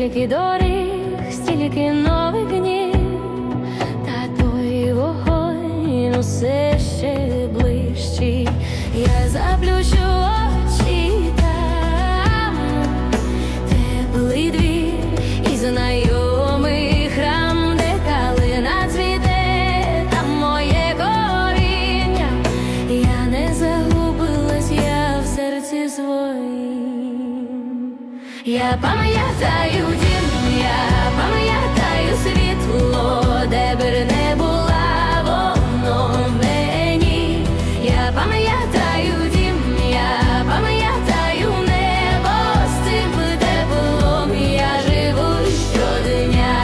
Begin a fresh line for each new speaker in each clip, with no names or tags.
Стільки доріг, стільки нових днів, та той вогонь усе ще ближчий. Я заплющу очі, там теплий двір і знайомий храм, де калина цвіте, там моє коріння. Я не загубилась, я в серці своїм. Я пам'ятаю дім, я пам'ятаю світло, де б не була воно мені. Я пам'ятаю дім, я пам'ятаю небо з цим теплом, я живу щодня.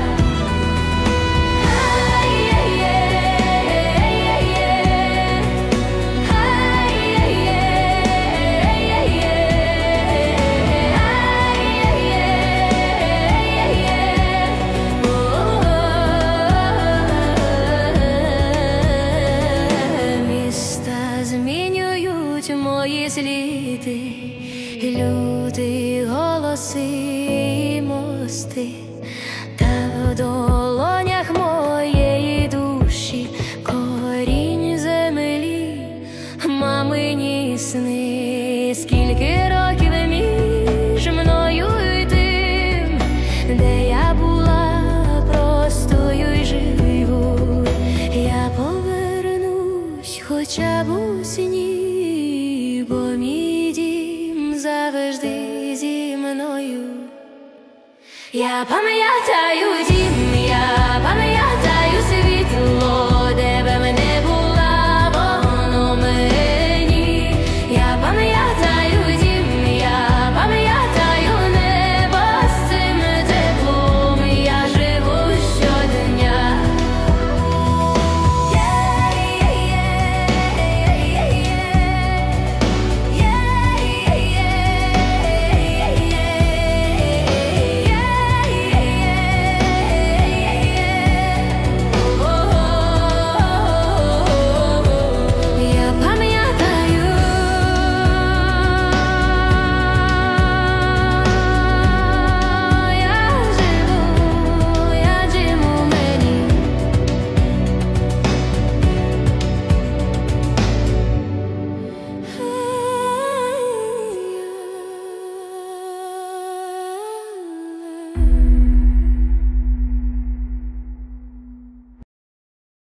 Змінюють мої сліди, люди, голоси і мости, та в долонях моєї душі корінь землі, мамині сни. Скільки років між мною і тим, де я була простою й живу. Я повернусь хоча б у сні, бо мій дім завжди зі мною. Я пам'ятаю дім, я пам'ятаю